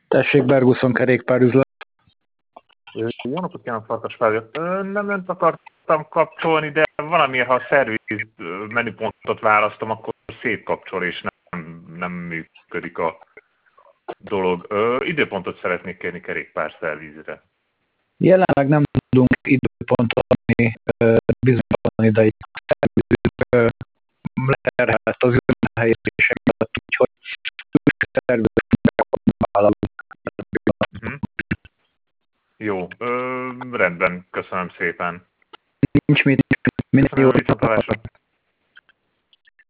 Tessék, Berguson kerékpárüzlet. Jó napot kívánok, Farkas Fábio. Nem önt akartam kapcsolni, de valamiért, ha a szerviz menüpontot választom, akkor szétkapcsol, és nem működik a dolog. Időpontot szeretnék kérni kerékpárszervizre. Jelenleg nem tudunk időpontot adni bizonytalan ideig. Leterhelt az önhelyezése miatt, úgyhogy vállalunk. Jó, rendben, köszönöm szépen. Nincs mit, minden jót. Viszontlátásra.